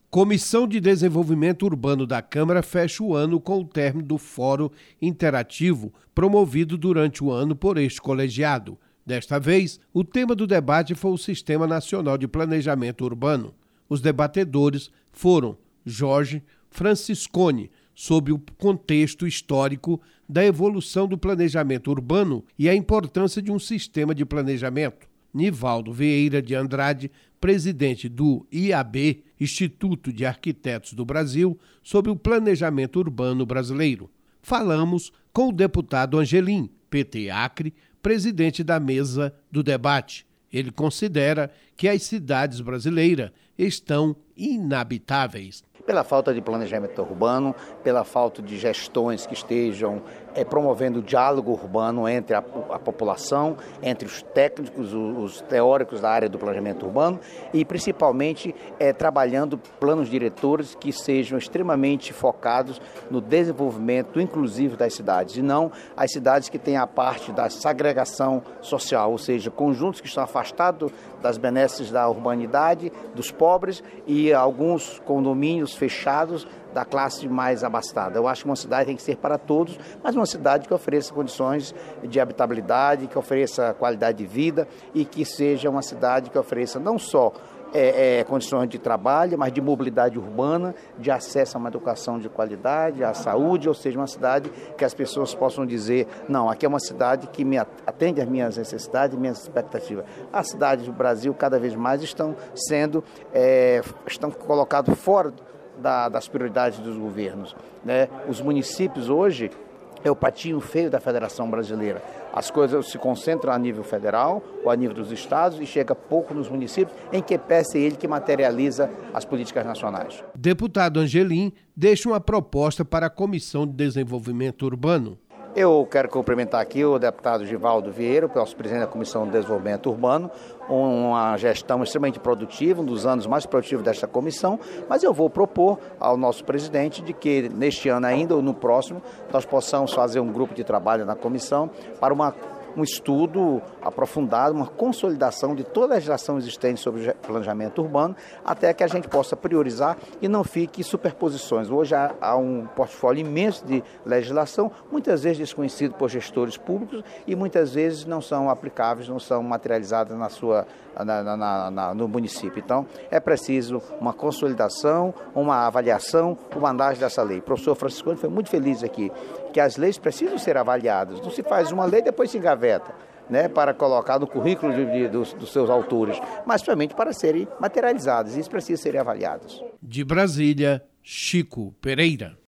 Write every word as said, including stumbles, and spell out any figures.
Comissão de Desenvolvimento Urbano da Câmara fecha o ano com o término do Fórum Interativo, promovido durante o ano por este colegiado. Desta vez, o tema do debate foi o Sistema Nacional de Planejamento Urbano. Os debatedores foram Jorge Franciscone, sobre o contexto histórico da evolução do planejamento urbano e a importância de um sistema de planejamento. Nivaldo Vieira de Andrade, presidente do I A B, Instituto de Arquitetos do Brasil, sobre o planejamento urbano brasileiro. Falamos com o deputado Angelim, P T Acre, presidente da mesa do debate. Ele considera que as cidades brasileiras estão inabitáveis. Pela falta de planejamento urbano, pela falta de gestões que estejam é, promovendo o diálogo urbano entre a, a população, entre os técnicos, os, os teóricos da área do planejamento urbano e principalmente é, trabalhando planos diretores que sejam extremamente focados no desenvolvimento inclusivo das cidades e não as cidades que têm a parte da segregação social, ou seja, conjuntos que estão afastados das benesses da urbanidade, dos pobres e alguns condomínios fechados da classe mais abastada. Eu acho que uma cidade tem que ser para todos, mas uma cidade que ofereça condições de habitabilidade, que ofereça qualidade de vida e que seja uma cidade que ofereça não só É, é, condições de trabalho, mas de mobilidade urbana, de acesso a uma educação de qualidade, à saúde, ou seja, uma cidade que as pessoas possam dizer, não, aqui é uma cidade que me atende às minhas necessidades, minhas expectativas. As cidades do Brasil cada vez mais estão sendo, é, estão colocadas fora da, das prioridades dos governos, né? Os municípios hoje é o patinho feio da Federação Brasileira. As coisas se concentram a nível federal ou a nível dos estados e chega pouco nos municípios, em que peça ele que materializa as políticas nacionais. Deputado Angelim deixa uma proposta para a Comissão de Desenvolvimento Urbano. Eu quero cumprimentar aqui o deputado Nivaldo Vieira, o nosso presidente da Comissão de Desenvolvimento Urbano, uma gestão extremamente produtiva, um dos anos mais produtivos desta comissão, mas eu vou propor ao nosso presidente de que neste ano ainda ou no próximo nós possamos fazer um grupo de trabalho na comissão para uma um estudo aprofundado, uma consolidação de toda a legislação existente sobre planejamento urbano, até que a gente possa priorizar e não fique superposições. Hoje há, há um portfólio imenso de legislação, muitas vezes desconhecido por gestores públicos e muitas vezes não são aplicáveis, não são materializadas na sua, na, na, na, no município. Então, é preciso uma consolidação, uma avaliação, uma análise dessa lei. O professor Francisco foi muito feliz aqui, que as leis precisam ser avaliadas. Não se faz uma lei e depois se engaveta, né, para colocar no currículo de, de, dos, dos seus autores, mas somente para serem materializadas. Isso precisa ser avaliadas. De Brasília, Chico Pereira.